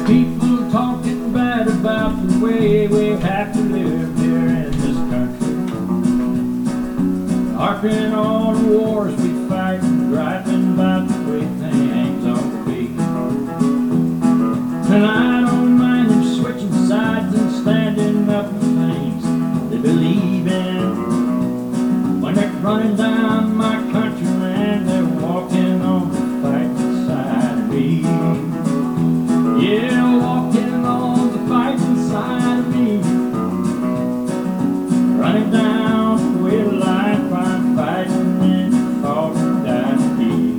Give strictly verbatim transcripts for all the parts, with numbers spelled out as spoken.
People talking bad about the way we have to live here in this country, harping on the wars we fight, griping about the way things ought to be. And I don't mind them switching sides and standing up for things they believe in. When they're running down my country, man, they're walking on the fighting side of me. Yeah, walking on the fighting side of me. Running down the way of life, I'm fighting and fought and died to be.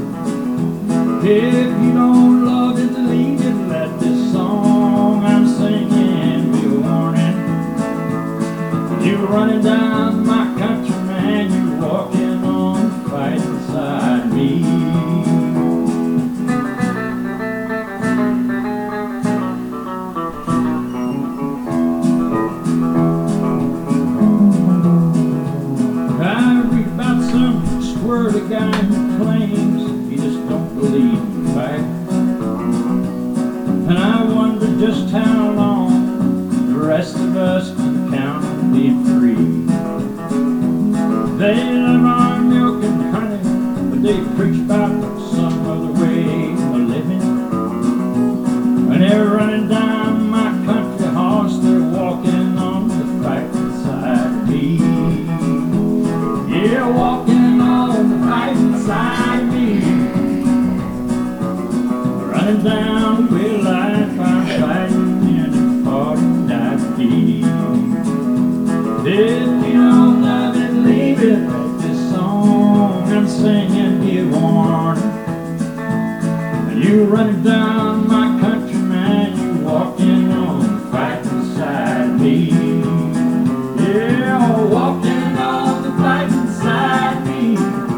If you don't love it, leave it, let this song I'm singing be a warning. You're running down my country, man, you're walking on the fighting side of me. I read about some squirrely guy who claims he just don't believe in fight. And I wonder just how long the rest of us can count on being free. They live on milk and honey, but they preach about some other way of living. When they're running down my country horse, they're walking on the fighting side of me. Yeah, walking on the fighting side of me. Running down the way of life, I'm fighting and fought and died to be. If you don't love it, leave it, let this song I'm singing be a warning. You running down my country, man, you walking on the fighting side of me. Yeah, walking on the fighting side of me.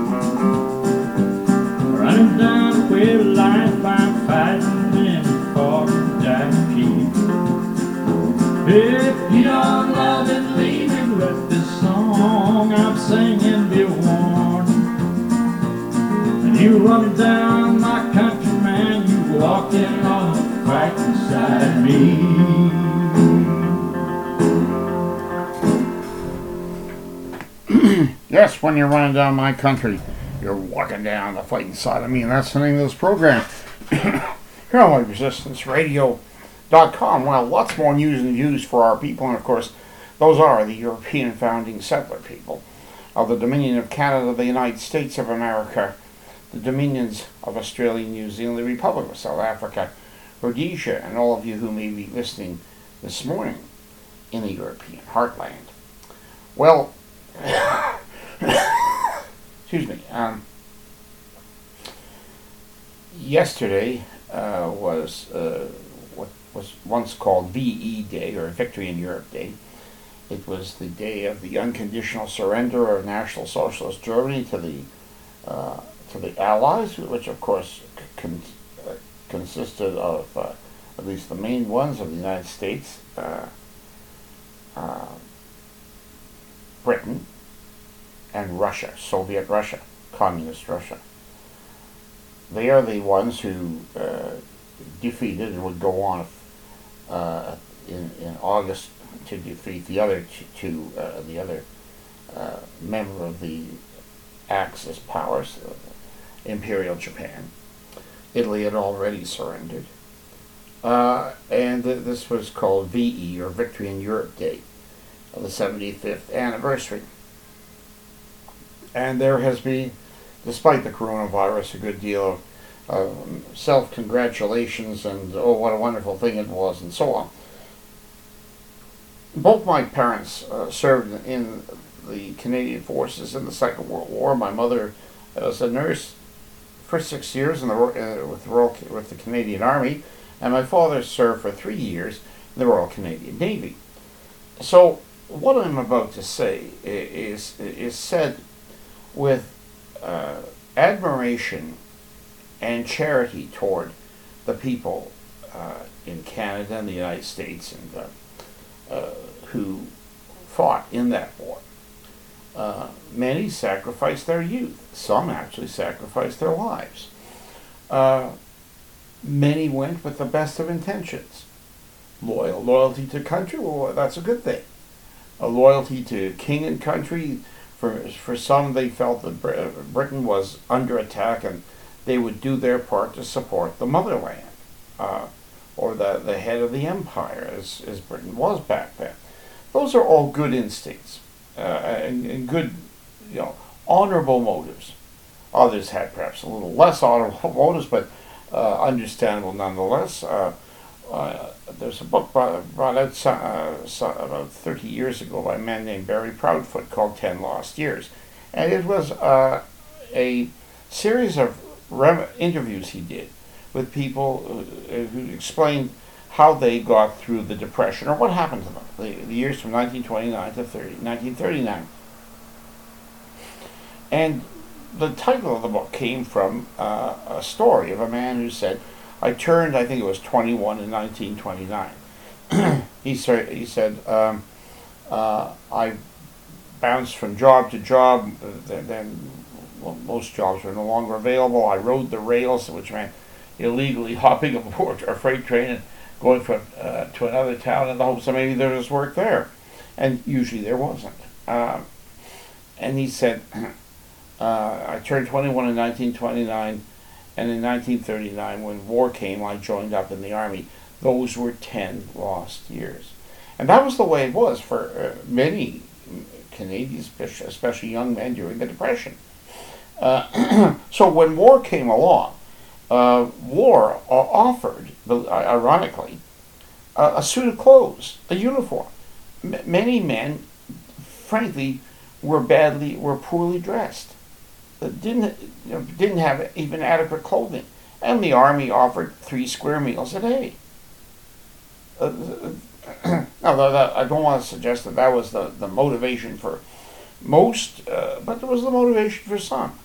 Running down the way of life, I'm fighting and fought and died to keep. If you don't love it, leave it, let this song I'm singing be a warning. And you running down my country, man, you walking on the fighting side of me. Yes, when you're running down my country, you're walking down the fighting side of me, and that's the name of this program. Here on White Resistance Radio dot com. Well, lots more news and views for our people, and of course, those are the European founding settler people of the Dominion of Canada, the United States of America, the Dominions of Australia, New Zealand, the Republic of South Africa, Rhodesia, and all of you who may be listening this morning in the European heartland. Well, excuse me, um, yesterday uh, was uh, what was once called V E Day, or Victory in Europe Day. It was the day of the unconditional surrender of National Socialist Germany to the uh, to the Allies, which of course con- uh, consisted of uh, at least the main ones of the United States, uh, uh, Britain, and Russia, Soviet Russia, Communist Russia. They are the ones who uh, defeated and would go on uh, in in August to defeat the other two, uh, the other uh, member of the Axis powers, uh, Imperial Japan. Italy had already surrendered, uh, and th- this was called V E, or Victory in Europe Day, of the seventy-fifth anniversary. And there has been, despite the coronavirus, a good deal of uh, self-congratulations and, oh, what a wonderful thing it was, and so on. Both my parents uh, served in the Canadian Forces in the Second World War. My mother was a nurse for six years in the, uh, with, the Royal, with the Canadian Army, and my father served for three years in the Royal Canadian Navy. So what I'm about to say is, is said with uh, admiration and charity toward the people uh, in Canada and the United States and uh, uh, who fought in that war. Uh, many sacrificed their youth. Some actually sacrificed their lives. Uh, many went with the best of intentions. Loyal, loyalty to country, well, that's a good thing. A loyalty to king and country, for for some they felt that Britain was under attack and they would do their part to support the motherland, uh, or the, the head of the empire, as, as Britain was back then. Those are all good instincts, uh, and, and good, you know, honorable motives. Others had perhaps a little less honorable motives, but uh, understandable nonetheless. Uh, uh, there's a book brought, brought out uh, so, about thirty years ago by a man named Barry Proudfoot called Ten Lost Years. And it was uh, a series of rem- interviews he did with people who, who explained how they got through the Depression, or what happened to them, the, the years from nineteen twenty-nine to nineteen thirty-nine. And the title of the book came from uh, a story of a man who said, I turned, I think it was twenty-one in nineteen twenty-nine. he, sa- he said, um, uh, I bounced from job to job, then, then well, most jobs were no longer available. I rode the rails, which meant illegally hopping aboard a freight train and going from, uh, to another town in the hopes that maybe there was work there. And usually there wasn't. Um, and he said, uh, I turned twenty-one in nineteen twenty-nine, and in nineteen thirty-nine, when war came, I joined up in the army. Those were ten lost years. And that was the way it was for uh, many Canadians, especially young men during the Depression. Uh, so when war came along, uh, war uh, offered, ironically, uh, a suit of clothes, a uniform. M- many men, frankly, were badly, were poorly dressed. Uh, didn't you know, didn't have even adequate clothing, and the army offered three square meals a day. Uh, now, that, I don't want to suggest that that was the, the motivation for most, uh, but it was the motivation for some.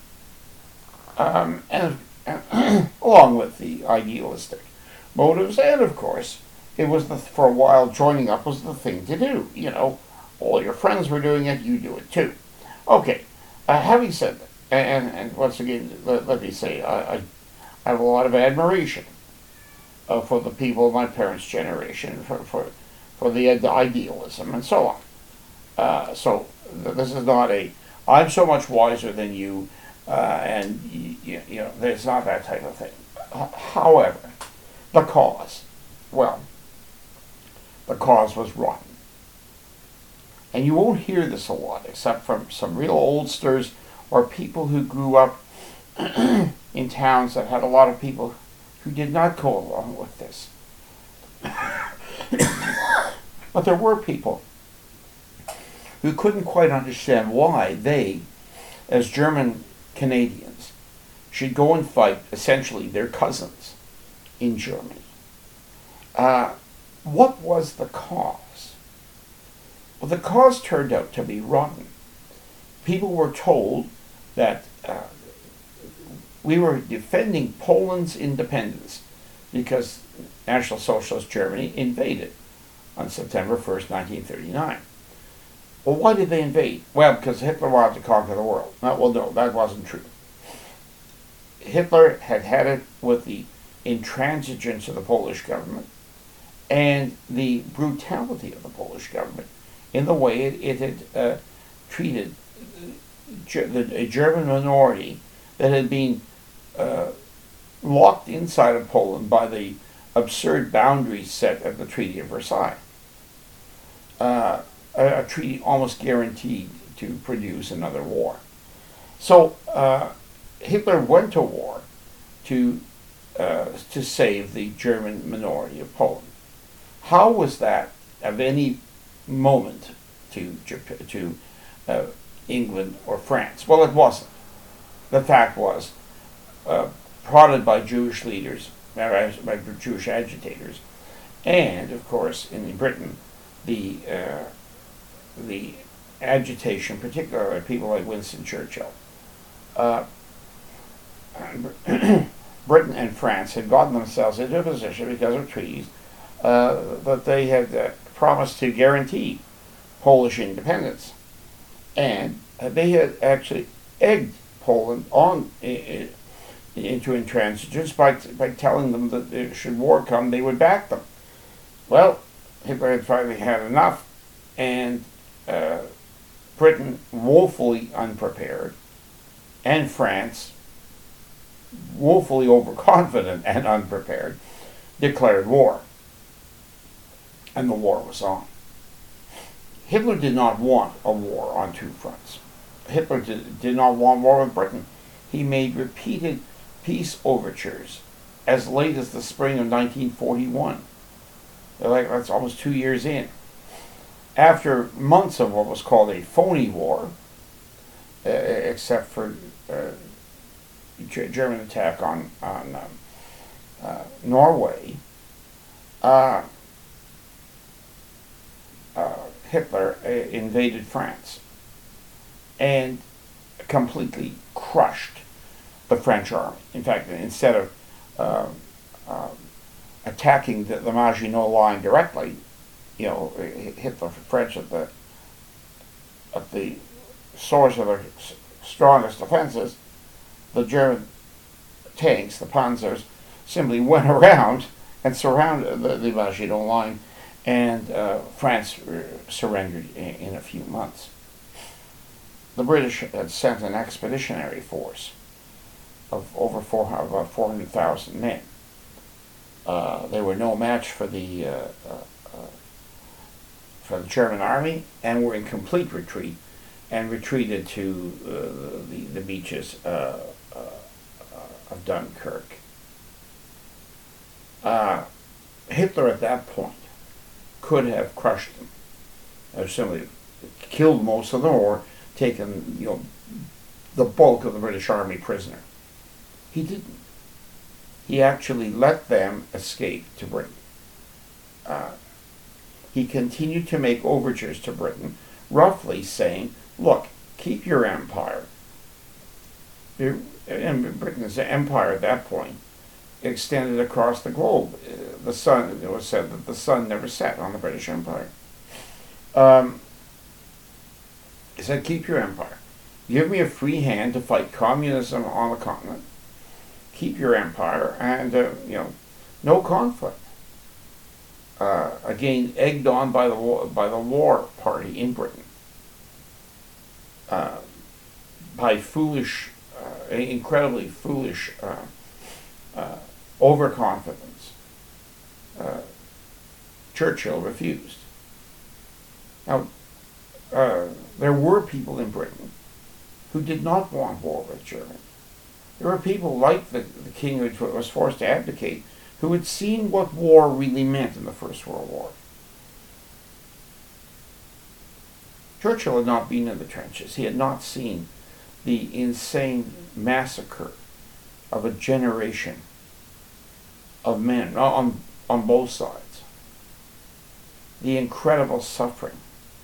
Um, and, and along with the idealistic motives, and of course, it was the, for a while joining up was the thing to do. You know, all your friends were doing it, you do it too. Okay, uh, having said that, and, and once again, let, let me say, I, I, I have a lot of admiration uh, for the people of my parents' generation, for for, for the, the idealism and so on. Uh, so th- this is not a, I'm so much wiser than you, uh, and you, you know, there's not that type of thing. H- however, the cause, well, the cause was rotten. And you won't hear this a lot, except from some real oldsters or people who grew up in towns that had a lot of people who did not go along with this. But there were people who couldn't quite understand why they, as German Canadians, should go and fight essentially their cousins in Germany. Uh, what was the cause? Well, the cause turned out to be rotten. People were told that uh, we were defending Poland's independence because National Socialist Germany invaded on September first, nineteen thirty-nine. Well, why did they invade? Well, because Hitler wanted to conquer the world. No, well, no, that wasn't true. Hitler had had it with the intransigence of the Polish government and the brutality of the Polish government in the way it, it had uh, treated a German minority that had been uh, locked inside of Poland by the absurd boundaries set at the Treaty of Versailles. Uh, a, a treaty almost guaranteed to produce another war. So uh, Hitler went to war to uh, to save the German minority of Poland. How was that of any moment to Japan, to uh, England or France? Well, it wasn't. The fact was, uh, prodded by Jewish leaders, by Jewish agitators, and of course in Britain, the uh, the agitation, particularly by people like Winston Churchill. Uh, Britain and France had gotten themselves into a position because of treaties uh, that they had uh, promised to guarantee Polish independence, and uh, they had actually egged Poland on in, in into intransigence by, by telling them that should war come, they would back them. Well, Hitler had finally had enough, and uh, Britain, woefully unprepared, and France, woefully overconfident and unprepared, declared war. And the war was on. Hitler did not want a war on two fronts. Hitler did, did not want war with Britain. He made repeated peace overtures as late as the spring of nineteen forty-one. Like, that's almost two years in. After months of what was called a phony war, uh, except for uh, German attack on, on um, uh, Norway, uh, uh, Hitler uh, invaded France and completely crushed the French army. In fact, instead of uh, uh, attacking the, the Maginot Line directly, you know, hit the French at the at the source of their strongest defenses, the German tanks, the Panzers, simply went around and surrounded the, the Maginot Line, and uh, France surrendered in, in a few months. The British had sent an expeditionary force of over four hundred thousand men. Uh, they were no match for the uh, uh, uh, for the German army, and were in complete retreat, and retreated to uh, the the beaches uh, uh, of Dunkirk. Uh, Hitler at that point could have crushed them, or simply killed most of them, or taken, you know, the bulk of the British army prisoner. He didn't. He actually let them escape to Britain. Uh, he continued to make overtures to Britain, roughly saying, look, keep your empire. And Britain's empire at that point extended across the globe. The sun, it was said that the sun never set on the British Empire. Um, he said, keep your empire. Give me a free hand to fight communism on the continent. Keep your empire, and uh, you know, no conflict. Uh, again, egged on by the war, by the war party in Britain, uh, by foolish, uh, incredibly foolish uh, uh, overconfidence. Uh, Churchill refused. Now, uh, there were people in Britain who did not want war with Germany. There were people like the, the king who was forced to abdicate, who had seen what war really meant in the First World War. Churchill had not been in the trenches. He had not seen the insane massacre of a generation of men on, on both sides. The incredible suffering.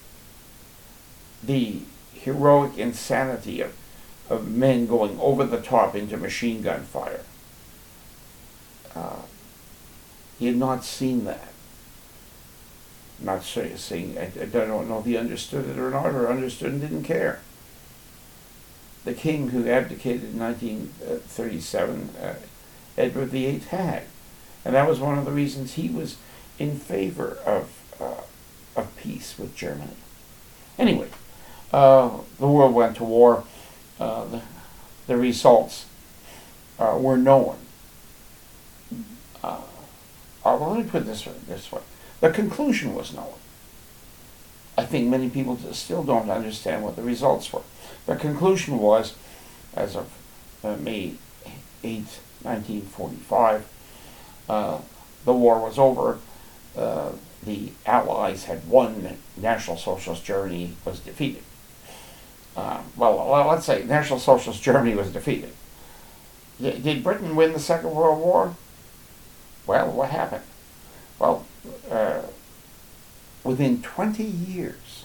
The heroic insanity of of men going over the top into machine gun fire. Uh, he had not seen that. I'm not saying, I, I don't know if he understood it or not, or understood and didn't care. The king who abdicated in nineteen thirty-seven, uh, Edward the Eighth, had. And that was one of the reasons he was in favor of, uh, of peace with Germany. Anyway, uh, the world went to war. Uh, the, the results uh, were known. Uh, uh, well, let me put it this way, this way. The conclusion was known. I think many people still don't understand what the results were. The conclusion was, as of uh, May eighth, nineteen forty-five, uh, the war was over. Uh, the Allies had won. National Socialist Germany was defeated. Uh, well, let's say National Socialist Germany was defeated. D- did Britain win the Second World War? Well, what happened? Well, uh, within twenty years,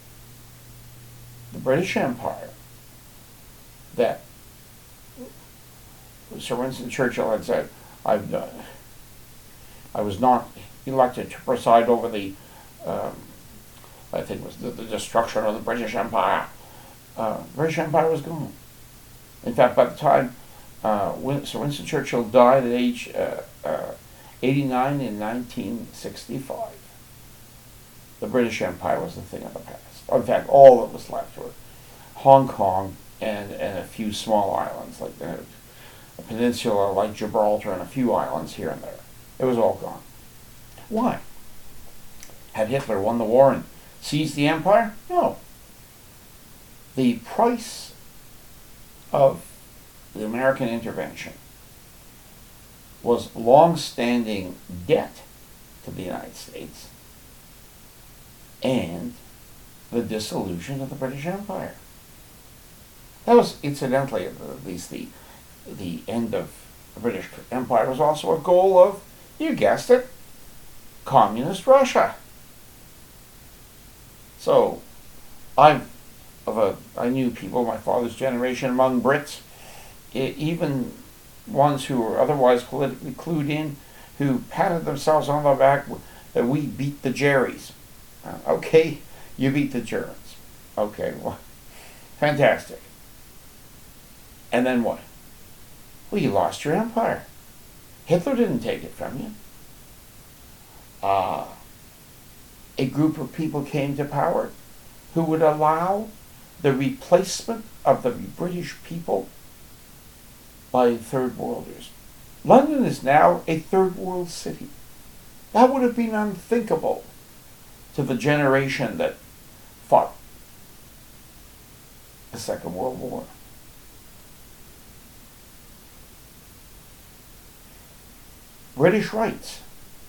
the British Empire, that Sir Winston Churchill had said, I've done, I was not elected to preside over the, um, I think it was the, the destruction of the British Empire. Uh, British Empire was gone. In fact, by the time Uh, Win- Sir Winston Churchill died at age uh, uh, eighty-nine in nineteen sixty-five. The British Empire was a thing of the past. In fact, all that was left were Hong Kong and, and a few small islands, like the, a peninsula like Gibraltar and a few islands here and there. It was all gone. Why? Had Hitler won the war and seized the empire? No. The price of the American intervention was long-standing debt to the United States and the dissolution of the British Empire. That was, incidentally, at least the, the end of the British Empire was also a goal of, you guessed it, communist Russia. So, I've, of a, I knew people of my father's generation among Brits, even ones who were otherwise politically clued in, who patted themselves on the back that we beat the Jerrys. Uh, okay, you beat the Germans. Okay, well, fantastic. And then what? Well, you lost your empire. Hitler didn't take it from you. Uh, a group of people came to power who would allow the replacement of the British people by third worlders. London is now a third world city. That would have been unthinkable to the generation that fought the Second World War. British rights.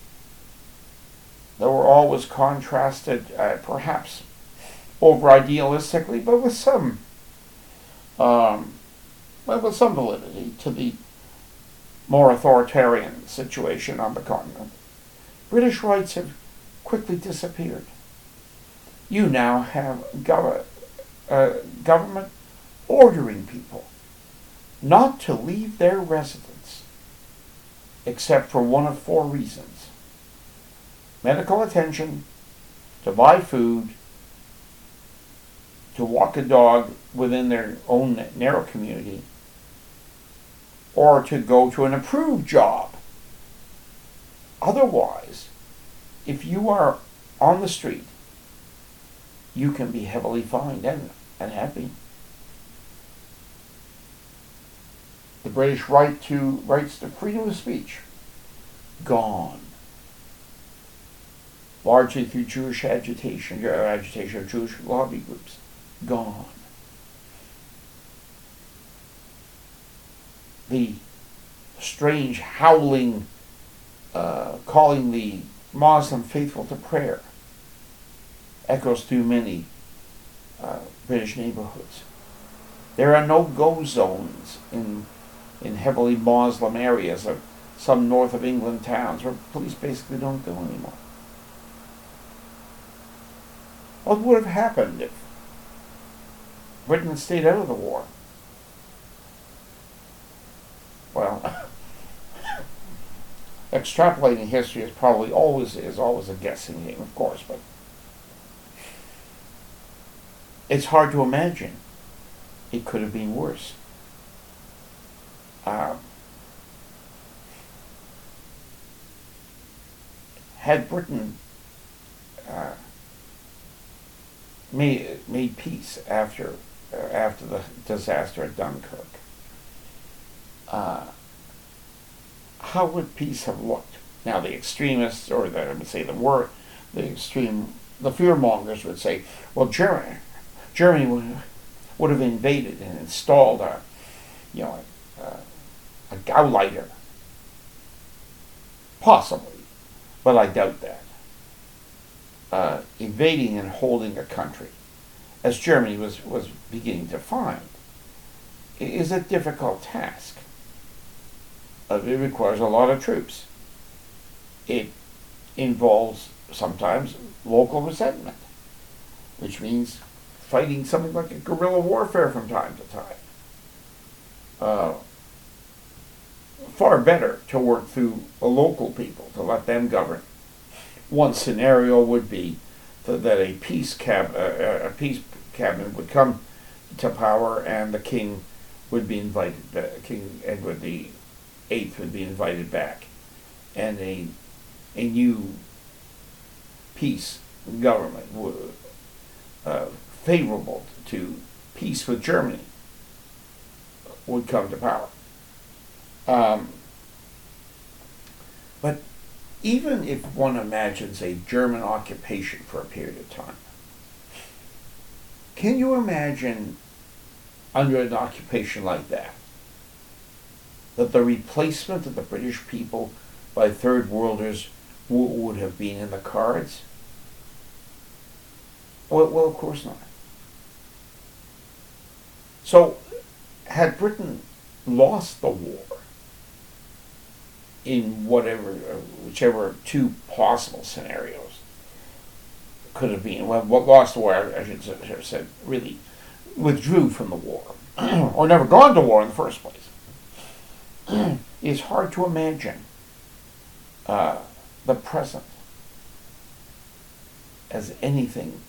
They were always contrasted, uh, perhaps over idealistically, but with some, um, well, with some validity to the more authoritarian situation on the continent. British rights have quickly disappeared. You now have gov- uh, government ordering people not to leave their residence except for one of four reasons: medical attention, to buy food, to walk a dog within their own narrow community, or to go to an approved job. Otherwise, if you are on the street, you can be heavily fined and, and have been. The British right to rights to freedom of speech, gone. Largely through Jewish agitation, or agitation of Jewish lobby groups, gone. The strange howling, uh, calling the Muslim faithful to prayer, echoes through many uh, British neighborhoods. There are no-go zones in in heavily Muslim areas of some north of England towns where police basically don't go anymore. What would have happened if Britain stayed out of the war? Well, extrapolating history is probably always is always a guessing game, of course, but it's hard to imagine it could have been worse. Uh, had Britain uh, made made peace after uh, after the disaster at Dunkirk, uh, how would peace have looked? Now, the extremists, or the, I would say the word, the extreme, the fearmongers would say, well, Germany, Germany would, would have invaded and installed a, you know, a, a Gauleiter. Possibly, but I doubt that. Uh, invading and holding a country, as Germany was, was beginning to find, is a difficult task. Uh, it requires a lot of troops. It involves sometimes local resentment, which means fighting something like a guerrilla warfare from time to time. Uh, far better to work through the local people, to let them govern. One scenario would be that, that a peace cab, uh, a peace cabinet would come to power, and the king would be invited back. King Edward the Eighth would be invited back, and a a new peace government would, uh, favorable to peace with Germany would come to power. Um, but even if one imagines a German occupation for a period of time, can you imagine under an occupation like that, that the replacement of the British people by third worlders w- would have been in the cards? Well, well, of course not. So, had Britain lost the war in whatever, uh, whichever two possible scenarios could have been, well, what lost the war, I should have said, really withdrew from the war, or never gone to war in the first place, it's hard to imagine uh, the present as anything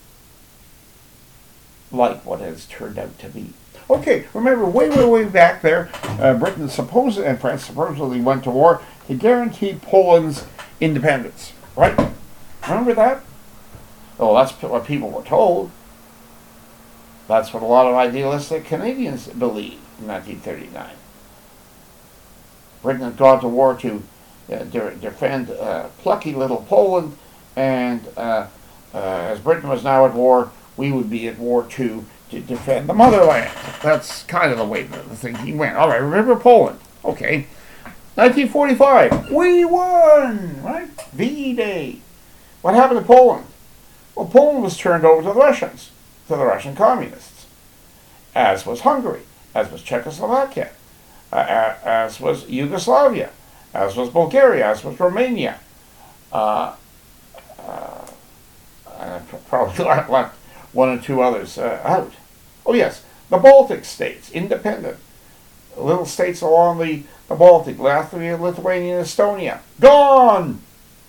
like what has turned out to be. Okay, remember, way, way, way back there, uh, Britain supposed and France supposedly went to war to guarantee Poland's independence, right? Remember that? Oh, that's what people were told. That's what a lot of idealistic Canadians believed in nineteen thirty-nine. Britain had gone to war to uh, de- defend uh, plucky little Poland, and uh, uh, as Britain was now at war, we would be at war too to defend the motherland. That's kind of the way the, the thinking went. All right, remember Poland. Okay. nineteen forty-five, we won, right? V-Day. What happened to Poland? Well, Poland was turned over to the Russians, to the Russian communists, as was Hungary, as was Czechoslovakia, uh, as was Yugoslavia, as was Bulgaria, as was Romania. Uh, uh, I probably left one or two others uh, out. Oh yes, the Baltic states, independent. Little states along the, the Baltic, Latvia, Lithuania, Estonia, gone!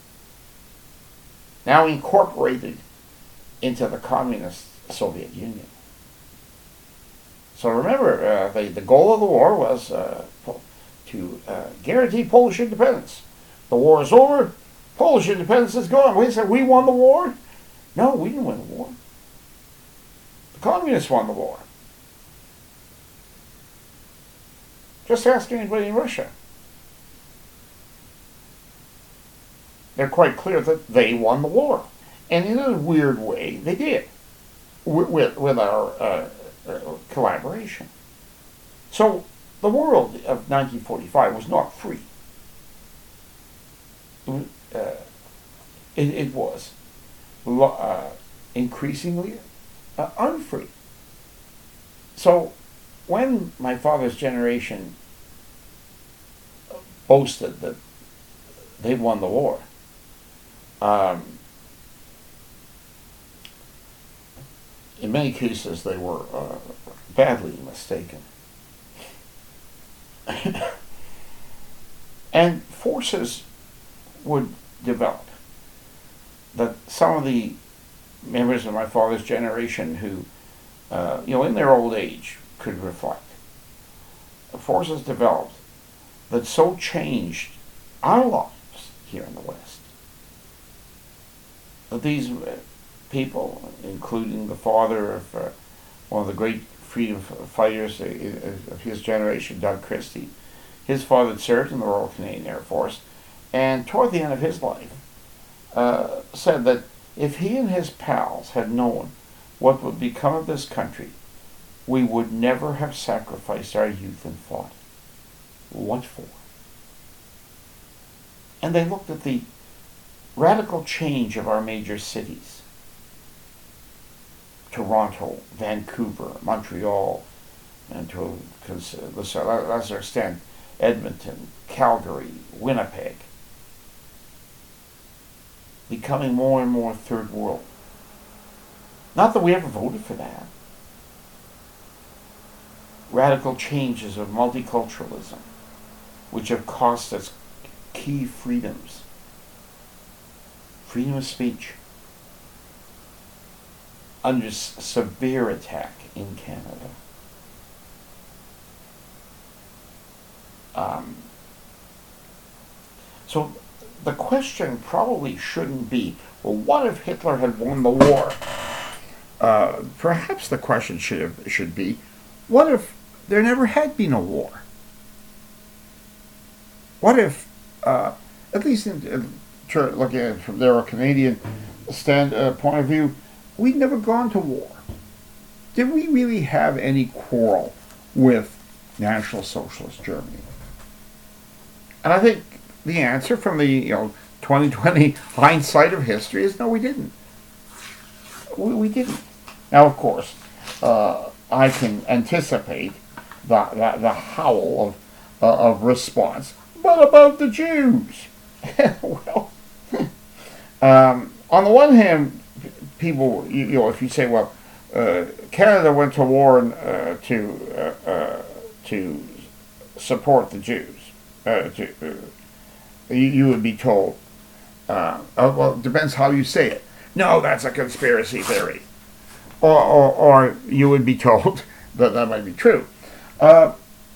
Now incorporated into the communist Soviet Union. So remember, uh, the, the goal of the war was uh, to uh, guarantee Polish independence. The war is over, Polish independence is gone. Wait a second, we won the war? No, we didn't win the war. The communists won the war. Just ask anybody in Russia. They're quite clear that they won the war. And in a weird way, they did, with, with, with our uh, uh, collaboration. So the world of nineteen forty-five was not free. Uh, it, it was uh, increasingly uh, unfree. So when my father's generation boasted that they won the war, um, in many cases they were uh, badly mistaken. And forces would develop that some of the members of my father's generation who, uh, you know, in their old age could reflect. Forces developed that so changed our lives here in the West that these people, including the father of uh, one of the great freedom fighters of his generation, Doug Christie, his father had served in the Royal Canadian Air Force, and toward the end of his life, uh, said that if he and his pals had known what would become of this country, we would never have sacrificed our youth and fought. What for? And they looked at the radical change of our major cities. Toronto, Vancouver, Montreal, and to a lesser extent, Edmonton, Calgary, Winnipeg, becoming more and more third world. Not that we ever voted for that. Radical changes of multiculturalism, which have cost us key freedoms. Freedom of speech, under severe attack in Canada. Um, so the question probably shouldn't be, well, what if Hitler had won the war? Uh, perhaps the question should have, should be, what if there never had been a war? What if, uh, at least in, in, looking at it from their Canadian stand uh, point of view, we'd never gone to war. Did we really have any quarrel with National Socialist Germany? And I think the answer from the you know twenty twenty hindsight of history is no, we didn't. We, we didn't. Now, of course, uh, I can anticipate the the, the howl of uh, of response. What about the Jews? Well, um, on the one hand, people, you, you know, if you say, well, uh, Canada went to war uh, to uh, uh, to support the Jews, uh, to, uh, you, you would be told, uh, oh, well, it depends how you say it. No, that's a conspiracy theory. Or, or, or you would be told that that might be true. Uh,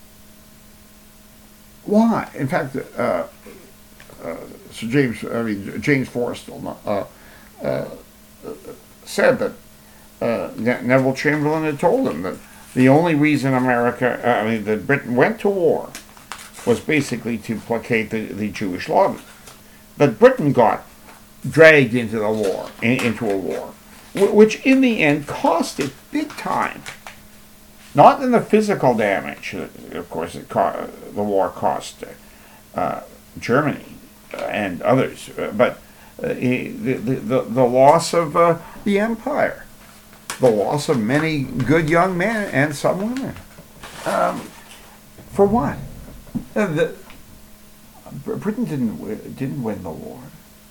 why? In fact, uh, uh, Sir James, I mean James Forrestal, uh, uh, said that uh, Ne- Neville Chamberlain had told him that the only reason America, uh, I mean, that Britain went to war was basically to placate the, the Jewish lobby. But Britain got dragged into the war, in, into a war, w- which in the end cost it big time. Not in the physical damage, of course, it co- the war cost uh, Germany and others, uh, but uh, the, the, the loss of uh, the empire, the loss of many good young men and some women. Um, for what? Uh, the, Britain didn't w- didn't win the war.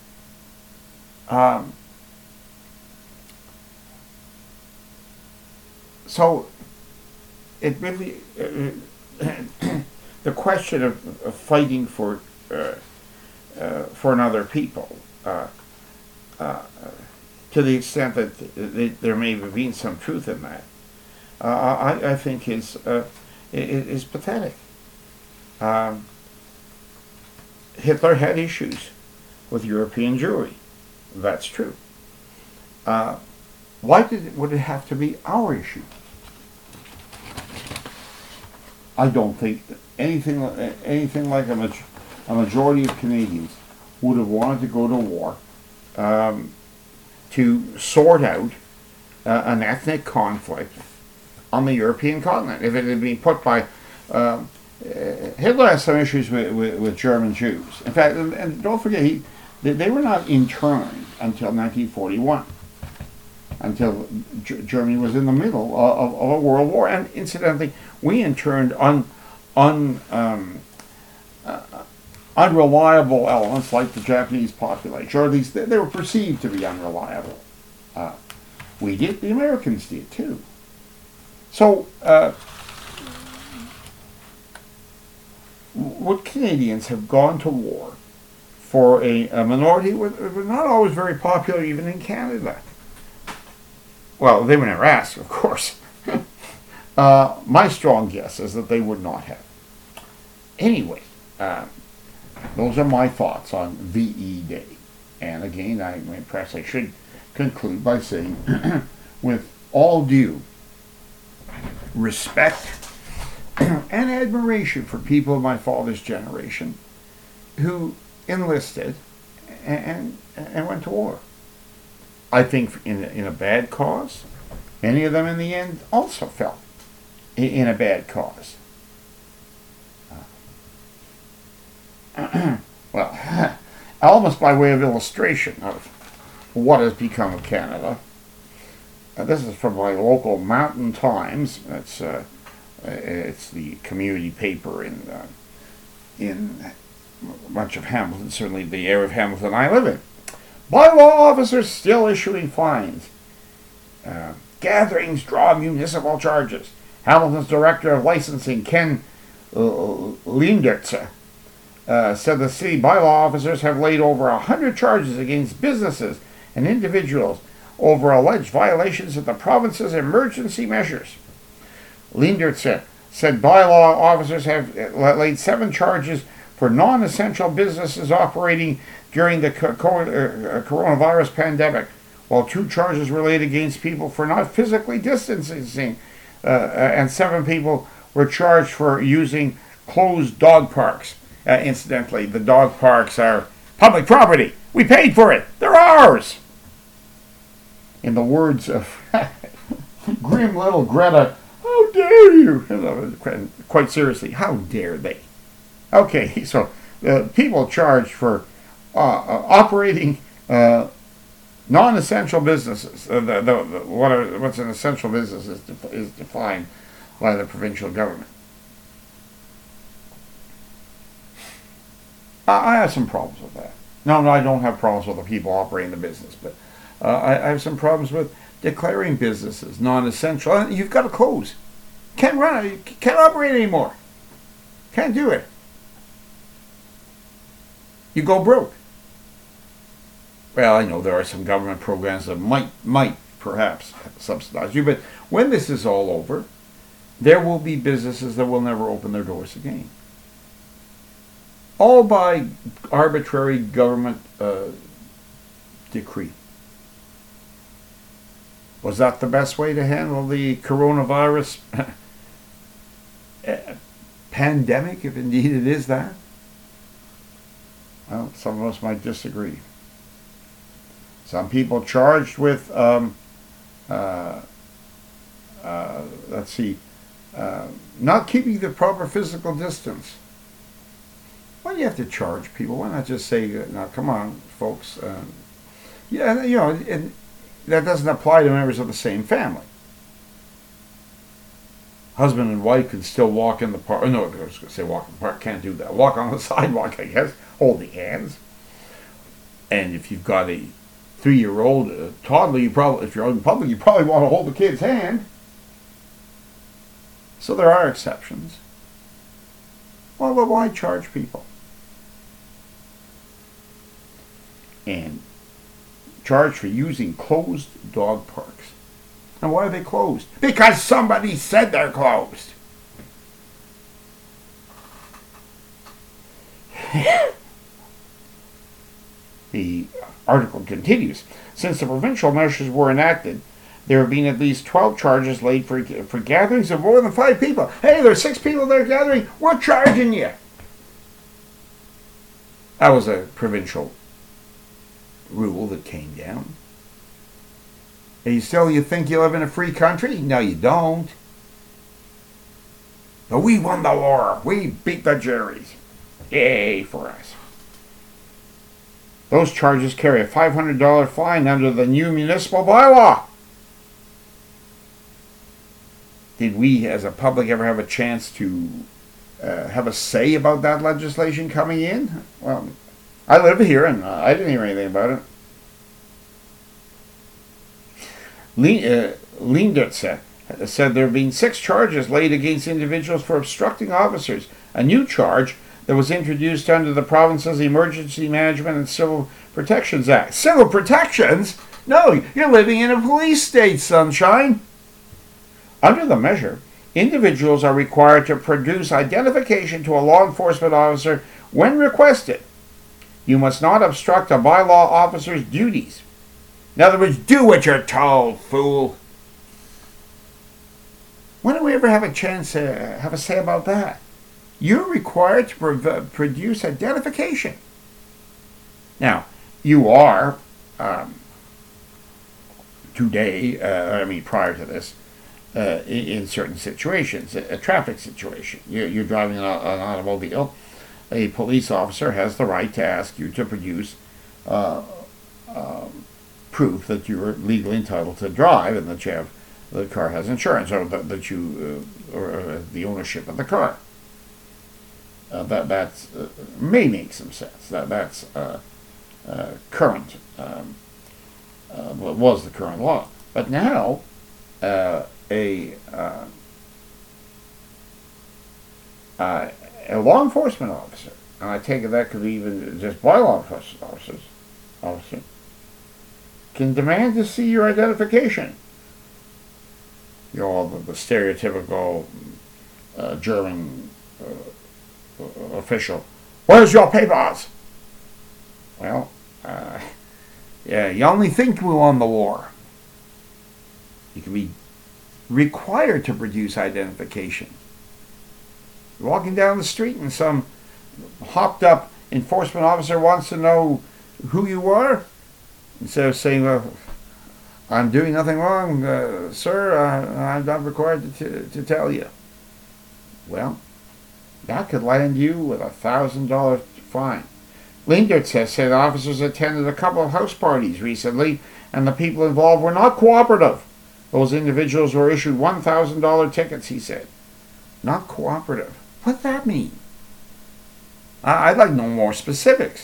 Um, so it really uh, the question of, of fighting for uh, uh, for another people, uh, uh, to the extent that th- th- there may have been some truth in that, uh, I, I think is uh, is, is pathetic. Um, Hitler had issues with European Jewry. That's true. Uh, why did it, would it have to be our issue? I don't think that anything anything like a, ma- a majority of Canadians would have wanted to go to war um, to sort out uh, an ethnic conflict on the European continent. If it had been put by uh, Hitler has some issues with, with, with German Jews. In fact, and, and don't forget, he they, they were not interned until nineteen forty-one, until G- Germany was in the middle of, of a world war. And incidentally, we interned un, un, um, uh, unreliable elements like the Japanese population, or at least they, they were perceived to be unreliable. Uh, we did, the Americans did too. So, uh, would Canadians have gone to war for a, a minority who were not always very popular even in Canada? Well, they were never asked, of course. uh, my strong guess is that they would not have. Anyway, uh, those are my thoughts on V E Day. And again, I perhaps I should conclude by saying, with all due respect and admiration for people of my father's generation who enlisted and, and went to war. I think in a, in a bad cause, many of them in the end also fell in, in a bad cause. Uh, well, almost by way of illustration of what has become of Canada, uh, this is from my local Mountain Times. It's uh, it's the community paper in uh, in much of Hamilton, certainly the area of Hamilton I live in. Bylaw officers still issuing fines. Uh, gatherings draw municipal charges. Hamilton's director of licensing, Ken uh, Leendertse, uh, said the city bylaw officers have laid over a hundred charges against businesses and individuals over alleged violations of the province's emergency measures. Leendertse said bylaw officers have laid seven charges for non-essential businesses operating during the coronavirus pandemic, while two charges were laid against people for not physically distancing, uh, and seven people were charged for using closed dog parks. Uh, incidentally, the dog parks are public property. We paid for it. They're ours. In the words of grim little Greta, how dare you? Quite seriously, how dare they? Okay, so uh, people charged for uh, uh, operating uh, non-essential businesses. Uh, the, the, the, what are, what's an essential business is, de- is defined by the provincial government. I, I have some problems with that. No, no, I don't have problems with the people operating the business, but uh, I, I have some problems with declaring businesses non-essential. You've got to close. Can't run it. Can't operate anymore. Can't do it. You go broke. Well, I know there are some government programs that might, might perhaps subsidize you, but when this is all over, there will be businesses that will never open their doors again. All by arbitrary government uh, decree. Was that the best way to handle the coronavirus pandemic, if indeed it is that? Well, some of us might disagree. Some people charged with, um, uh, uh, let's see, uh, not keeping the proper physical distance. Why do you have to charge people? Why not just say, now come on, folks. Um, yeah, you know, and that doesn't apply to members of the same family. Husband and wife can still walk in the park. No, I was going to say walk in the park. Can't do that. Walk on the sidewalk, I guess. Holding hands. And if you've got a three-year-old uh, toddler, you probably, if you're out in public, you probably want to hold the kid's hand. So there are exceptions. Well, but why charge people? And charge for using closed dog parks. And why are they closed? Because somebody said they're closed. The article continues. Since the provincial measures were enacted, there have been at least twelve charges laid for, for gatherings of more than five people. Hey, there's six people there gathering. We're charging you. That was a provincial rule that came down. And you still, you think you live in a free country? No, you don't. But we won the war. We beat the juries. Yay for us. Those charges carry a five hundred dollars fine under the new municipal bylaw. Did we, as a public, ever have a chance to uh, have a say about that legislation coming in? Well, I live here, and uh, I didn't hear anything about it. Leendert said, said there have been six charges laid against individuals for obstructing officers. A new charge that was introduced under the province's Emergency Management and Civil Protections Act. Civil protections? No, you're living in a police state, sunshine. Under the measure, individuals are required to produce identification to a law enforcement officer when requested. You must not obstruct a bylaw officer's duties. In other words, do what you're told, fool. When do we ever have a chance to have a say about that? You're required to prov- produce identification. Now, you are, um, today, uh, I mean prior to this, uh, in, in certain situations, a, a traffic situation. You're, you're driving an, an automobile. A police officer has the right to ask you to produce uh, um, proof that you're legally entitled to drive and that you have, the car has insurance, or that, that you, uh, or uh, the ownership of the car. Uh, that that's, uh, may make some sense. That that's uh, uh, current, um, uh, well, was the current law. But now, uh, a uh, uh, a law enforcement officer, and I take it that could be even just by law enforcement officers, officer, can demand to see your identification. You know, all the, the stereotypical uh, German uh, official. Where's your papers? Well, uh, yeah, you only think we won the war. You can be required to produce identification. You're walking down the street and some hopped up enforcement officer wants to know who you are. Instead of saying, well, I'm doing nothing wrong, uh, sir, uh, I'm not required to, to tell you. Well, that could land you with a thousand dollar fine. Leindertz has said officers attended a couple of house parties recently and the people involved were not cooperative. Those individuals were issued one thousand dollar tickets, he said. Not cooperative. What's that mean? I- I'd like to know more specifics.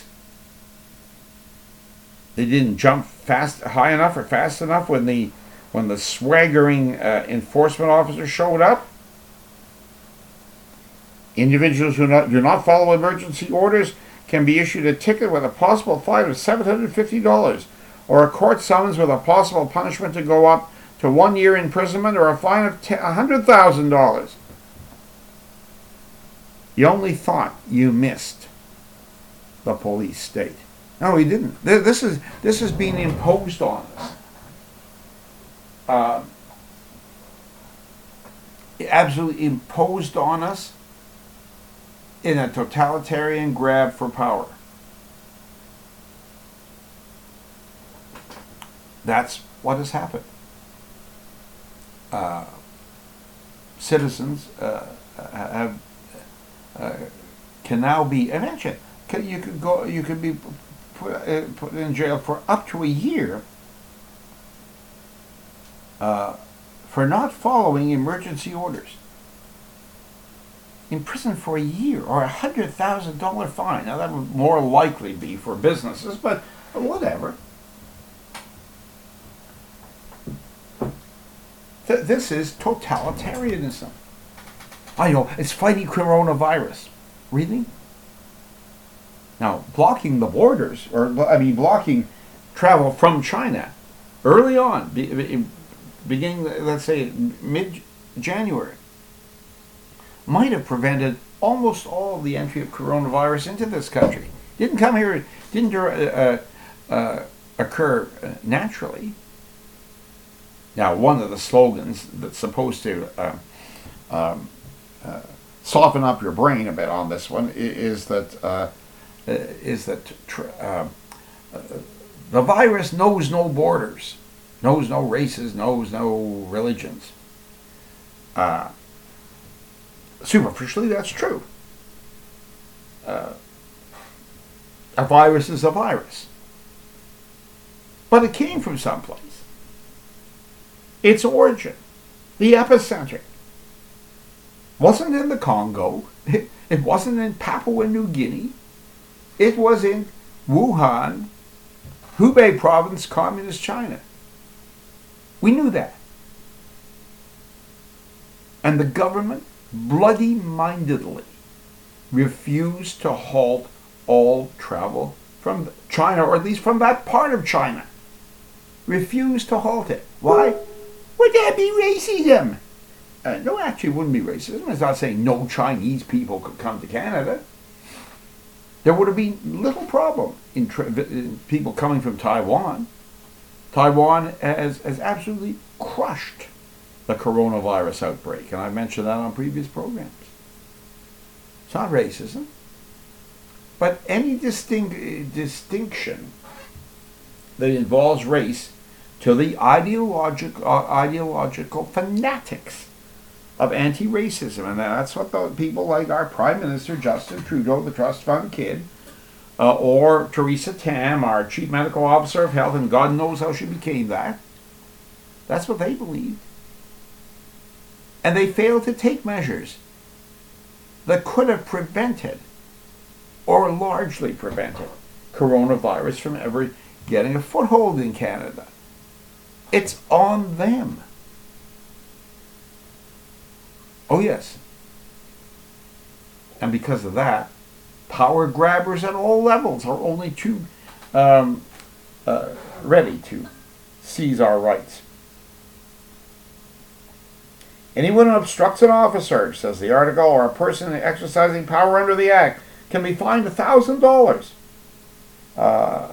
They didn't jump fast, high enough or fast enough when the when the swaggering uh, enforcement officer showed up. Individuals who not, do not follow emergency orders can be issued a ticket with a possible fine of seven hundred fifty dollars or a court summons with a possible punishment to go up to one year imprisonment or a fine of one hundred thousand dollars. You only thought you missed the police state. No, we didn't. This is this is being imposed on us. Uh, absolutely imposed on us in a totalitarian grab for power. That's what has happened. Uh, citizens uh, have uh, can now be imagine can, you could go you could be put, uh, put in jail for up to a year uh, for not following emergency orders. In prison for a year or a hundred thousand dollar fine. Now that would more likely be for businesses, but whatever. Th- this is totalitarianism. I know, it's fighting coronavirus. Really? Now, blocking the borders, or I mean blocking travel from China early on, be, be, beginning, let's say, mid-January, might have prevented almost all the entry of coronavirus into this country. Didn't come here, didn't uh, uh, occur naturally. Now, one of the slogans that's supposed to uh, um, uh, soften up your brain a bit on this one is that uh, is that tr- uh, uh, the virus knows no borders, knows no races, knows no religions. Uh, superficially, that's true. Uh, a virus is a virus, but it came from someplace. Its origin, the epicenter, wasn't in the Congo. It, it wasn't in Papua New Guinea. It was in Wuhan, Hubei province, communist China. We knew that. And the government bloody-mindedly refused to halt all travel from China, or at least from that part of China. Refused to halt it. Why? Would that be racism? Uh, no, actually, it wouldn't be racism. It's not saying no Chinese people could come to Canada. There would have been little problem in, tra- in people coming from Taiwan. Taiwan has, has absolutely crushed the coronavirus outbreak, and I mentioned that on previous programs. It's not racism. But any distinct, distinction that involves race to the ideological, uh, ideological fanatics of anti-racism. And that's what the people like our Prime Minister, Justin Trudeau, the Trust Fund kid, uh, or Theresa Tam, our Chief Medical Officer of Health, and God knows how she became that. That's what they believe. And they failed to take measures that could have prevented, or largely prevented, coronavirus from ever getting a foothold in Canada. It's on them. Oh yes. And because of that, power grabbers at all levels are only too um, uh, ready to seize our rights. Anyone who obstructs an officer, says the article, or a person exercising power under the Act can be fined a thousand dollars. Uh,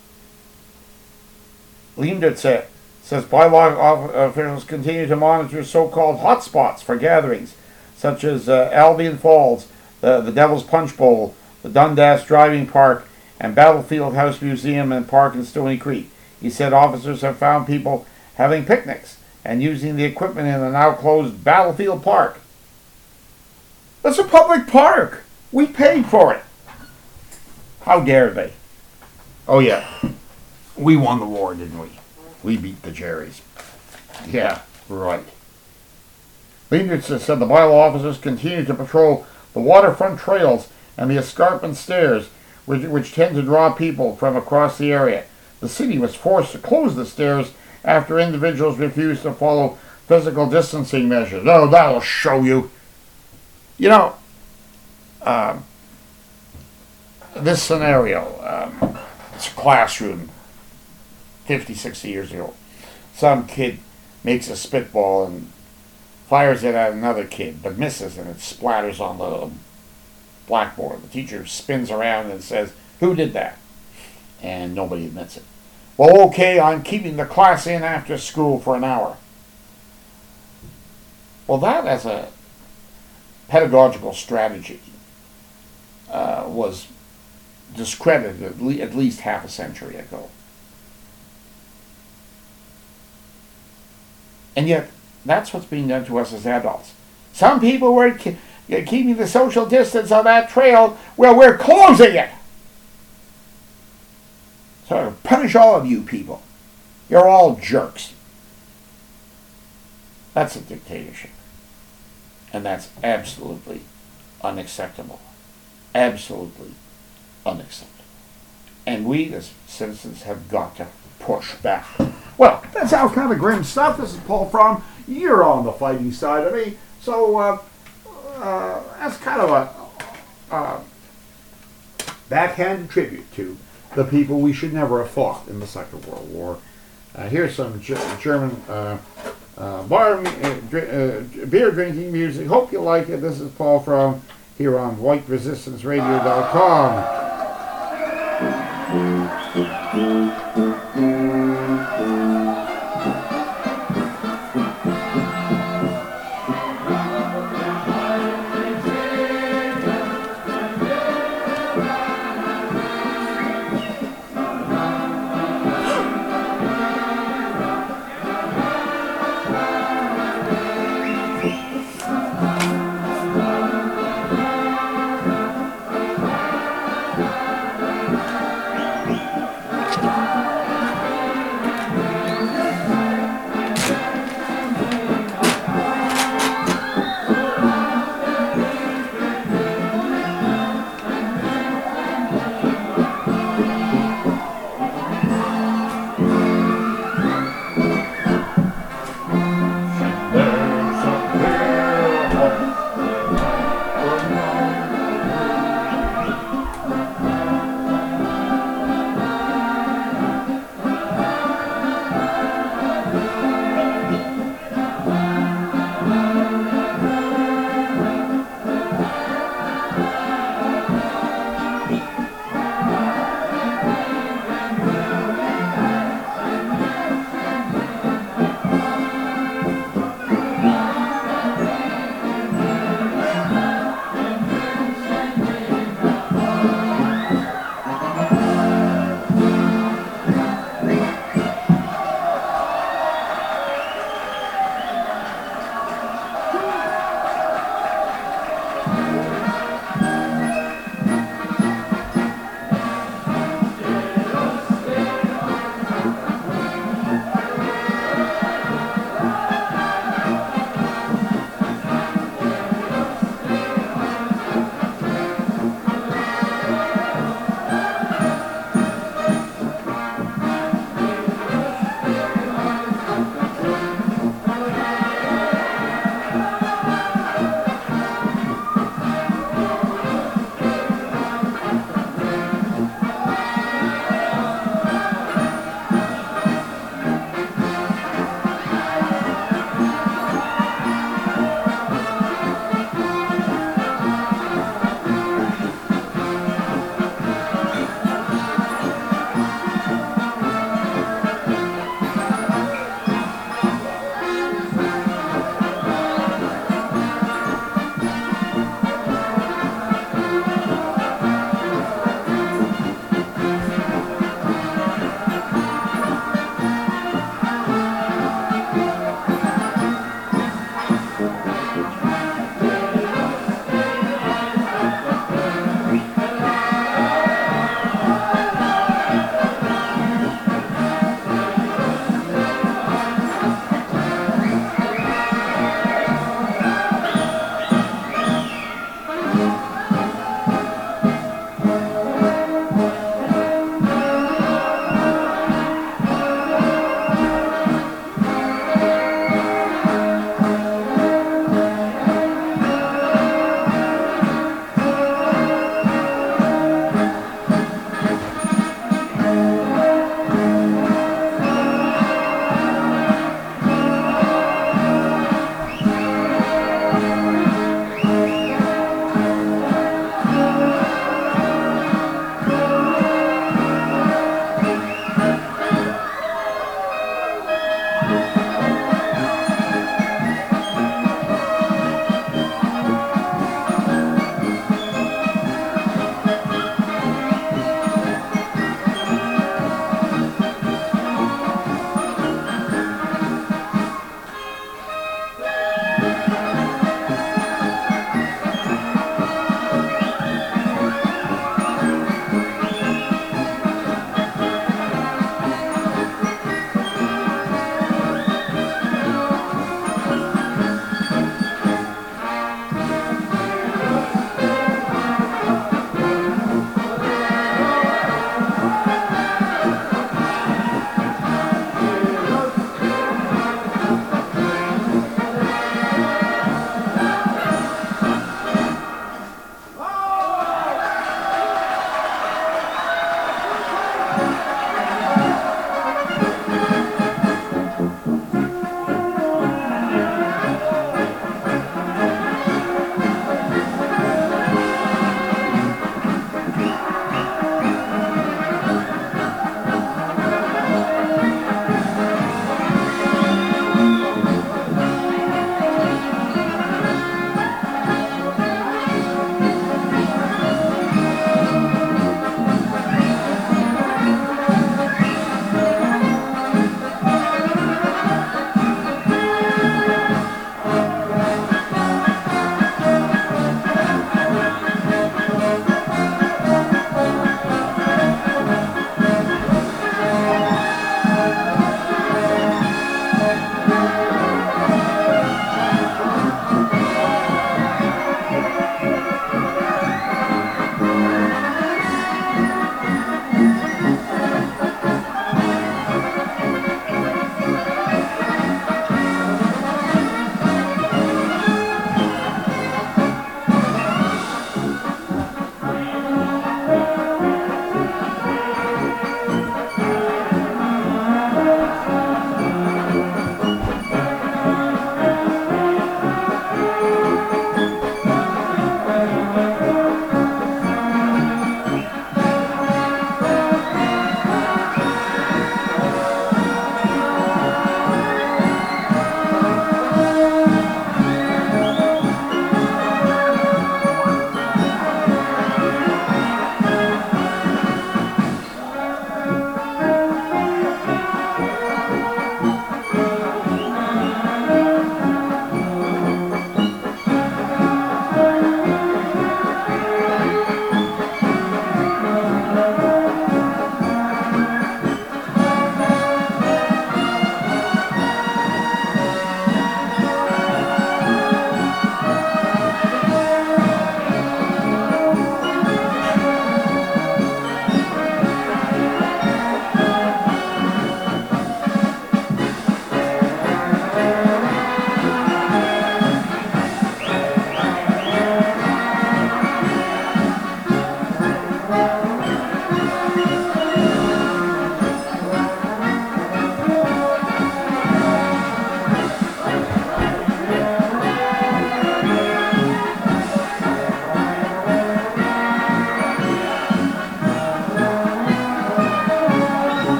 Leendert said, says bylaw officials continue to monitor so-called hotspots for gatherings, such as uh, Albion Falls, the, the Devil's Punch Bowl, the Dundas Driving Park, and Battlefield House Museum and Park in Stony Creek. He said officers have found people having picnics and using the equipment in the now closed Battlefield Park. That's a public park. We paid for it. How dare they? Oh yeah, we won the war, didn't we? We beat the Jerry's. Yeah, right. Leendert said the bylaw officers continue to patrol the waterfront trails and the escarpment stairs, which, which tend to draw people from across the area. The city was forced to close the stairs after individuals refused to follow physical distancing measures. Oh, that'll show you. You know, um, this scenario, um, it's a classroom fifty, sixty years ago. Some kid makes a spitball and fires it at another kid, but misses, and it splatters on the blackboard. The teacher spins around and says, "Who did that?" And nobody admits it. Well, okay, I'm keeping the class in after school for an hour. Well, that as a pedagogical strategy uh, was discredited at, le- at least half a century ago. And yet, that's what's being done to us as adults. Some people were ke- keeping the social distance on that trail. Well, we're closing it. So punish all of you people. You're all jerks. That's a dictatorship. And that's absolutely unacceptable. Absolutely unacceptable. And we as citizens have got to push back. Well, that's all kind of grim stuff. This is Paul Fromm. You're on the fighting side of me. So uh, uh, that's kind of a uh, backhanded tribute to the people we should never have fought in the Second World War. Uh, here's some G- German uh, uh, bar uh, dr- uh, beer drinking music. Hope you like it. This is Paul Fromm here on white resistance radio dot com.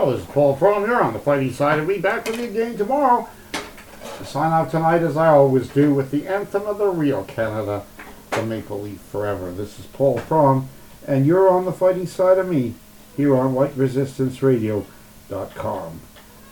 Hello, this is Paul Fromm. You're on the fighting side of me. Back with you again tomorrow. I sign off tonight as I always do with the anthem of the real Canada, the Maple Leaf Forever. This is Paul Fromm, and you're on the fighting side of me here on white resistance radio dot com.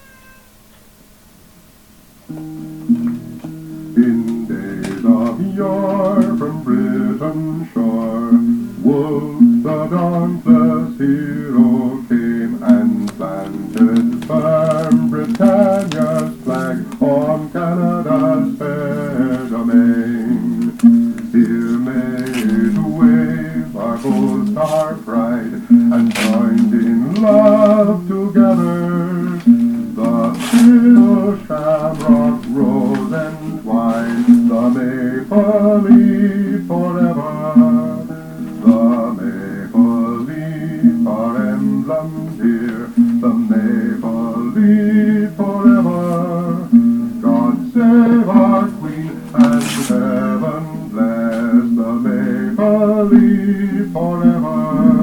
In days of yore from Britain's shore, Wolfe the dauntless hero came and planted firm Britannia's flag on Canada's fair domain. Here made to wave our boast, our pride, and joined in love together. The fiddle, shamrock, rose, and twine, the maple leaf forever. The maple leaf, our emblem dear, the maple leaf forever. God save our Queen and heaven bless the maple leaf forever.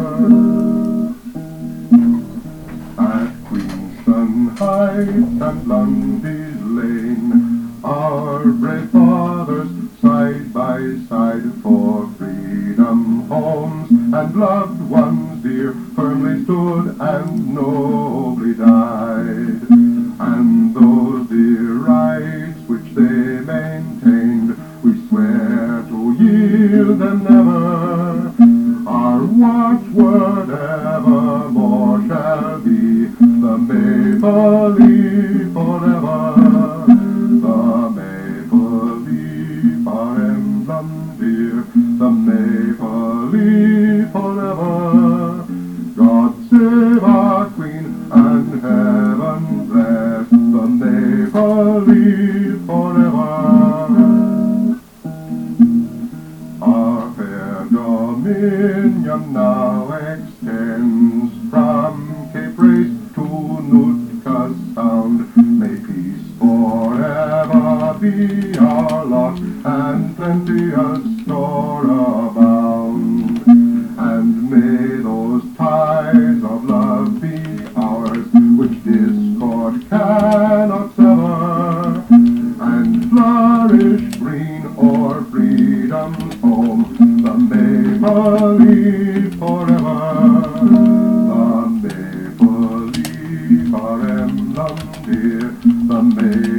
At Queenston Heights and Lundy's Lane, our brave fathers side by side for freedom, homes and loved ones dear, firmly stood and nobly died. And those dear rights which they maintained, we swear to yield them never. Our watchword evermore shall be the maple leaf forever. The maple leaf, our emblem dear, the maple leaf forever. God save our Queen and heaven bless the maple leaf forever. Our fair dominion now extends from Cape Race to Nootka Sound. May peace forever be our lot, and plenteous store abound. And may those ties of love be ours, which discord cannot sever, and flourish green o'er freedom's home, the maple leaf forever. The maple leaf, our emblem dear, the maple